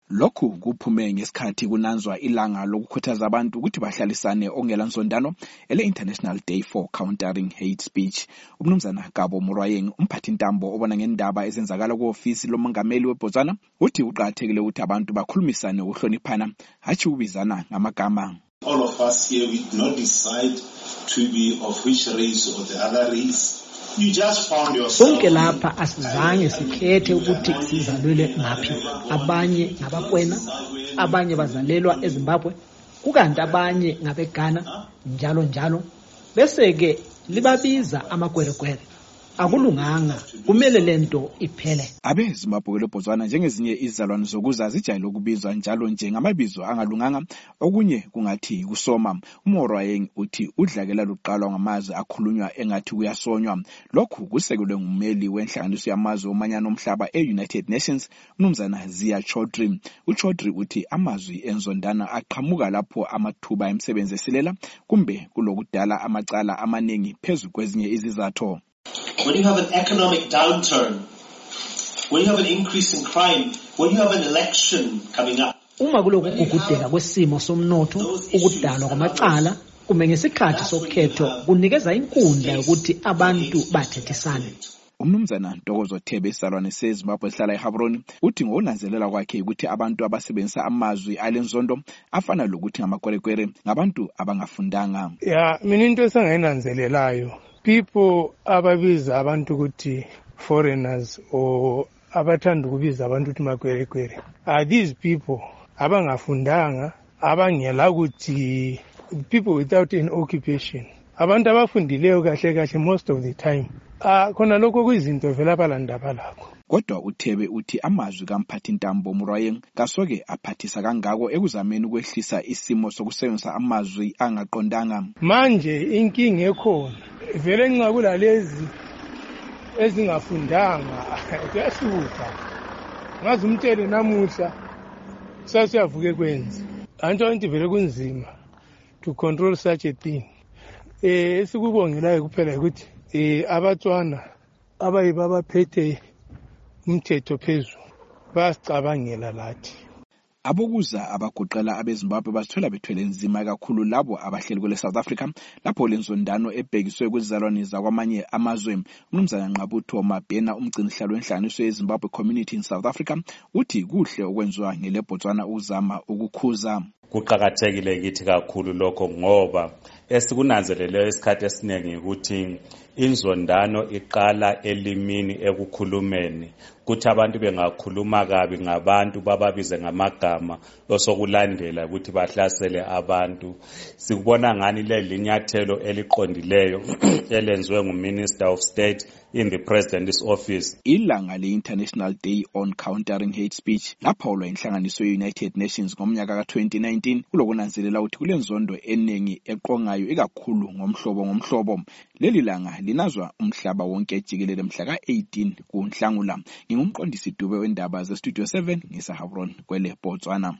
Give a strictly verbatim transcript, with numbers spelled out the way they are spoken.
Lokhu kuphume ngesikhathi kunanzwa ilanga lokukhuthaza abantu ukuthi bahlalisane ongela nsondano ele International Day for Countering Hate Speech. Umnumzana Gabo Murwayeng, umphathi ntambo obona ngendaba ezenzakala ku-ofisi lomongameli weBotswana, uthi uqathekile ukuthi abantu bakhulumisane ukuhloniphana hatshi ubizana ngamagama. All of us here, we do not decide to be of which race or the other race. You just found yourself. Sonke lapha asizange sikhethe ukuthi sizalwele ngaphi. Abanye ngabakwena, abanye bazalelwa eZimbabwe, kukanti abanye ngabeGhana, njalo njalo. Bese ke libabiza amagweregwere. Akulunganga, kumele lento iphele. Abe Zimbabwe leBotswana njengezinye izizalwane zokuza zijayele ukubizwa njalo nje ngamabizo angalunganga, okunye kungathi kusoma. Umurwayeng uthi udlakela luqalwa ngamazwi akhulunywa engathi kuyasonywa. Lokhu kusekelwe ngumeli wenhlanganiso yamazwe omanyano omhlaba e-United Nations, umnumzana Zia Chaudhry. uChaudhry uthi amazwi enzondana aqhamuka lapho amathuba emisebenzi esilela kumbe kulokudala amacala amaningi phezu kwezinye izizathu. When you have an economic downturn, when you have an increase in crime, when you have an election coming up. Uma kuloku kugudeka kwesimo somnotho, ukudalwa kwamacala, kumbe ngesikhathi sokhetho kunikeza inkundla yokuthi abantu bathethisane. Umnumzana Ntokozo Thebe isalwane seZimbabwe esihlala eHabroni uthi ngonanzelela kwakhe ukuthi abantu abasebenzisa amazwi alenzondo afana lokuthi ngamakwerekwere ngabantu abangafundanga. Yeah, mina into esengayinanzelelayo, people ababiza abantu ukuthi foreigners or abathanda ukubiza abantu ukuthi makwerekwere are these people abangafundanga, abangela ukuthi people without an occupation, abantu abafundileyo kahle kahle most of the time. Ah khona lokho kuyizinto vela balandaba lakho. Kodwa uThebe uthi amazwi kamphathi ntambo Murwayeng kasoke aphathisa kangako ekuzameni ukwehlisa isimo sokusebenzisa amazwi angaqondanga. Manje inkinga ekhona vele nxa kulalezi ezingafundanga kuyahluka. Ngazi umtshele namuhla sasiyavuke kwenzi. Anto into vele kunzima to control such a thing. Eh sikubongelayo kuphela ukuthi eh abatswana abayibaba phethe umthetho phezulu basicabangela lathi. Abokuza abagoqela abeZimbabwe bazithola bethwele nzima kakhulu labo abahleli kwele South Africa lapho lenzondano ebhekiswe kwizalwane zakwamanye amazwe. Umnumzana Nqabutho Mabhena, umgcinihlalo wenhlanganiso yeZimbabwe Community in South Africa, uthi kuhle okwenziwa ngele Botswana uzama ukukhuza. Kuqhakathekile kithi kakhulu lokho ngoba esikunanzeleleyo isikhathi esiningi ukuthi inzondano iqala elimini ekukhulumeni, kuthi abantu bengakhuluma kabi ngabantu bababize ngamagama osokulandela ukuthi bahlasele abantu. Sikubona ngani le linyathelo eliqondileyo elenziwe nguMinister of State in the President's office. Ilanga le-International Day on Countering Hate Speech laphawulwa inhlanganiso ye-United Nations ngomnyaka ka twenty nineteen kulokunanzelela ukuthi kulenzondo eningi eqongayo ikakhulu ngomhlobo ngomhlobo. Leli langa linazwa umhlaba wonke jikelele mhla ka eighteen kuNhlangula. Ngingumqondisi Dube wendaba ze Studio seven ngiseHabron kwele Botswana.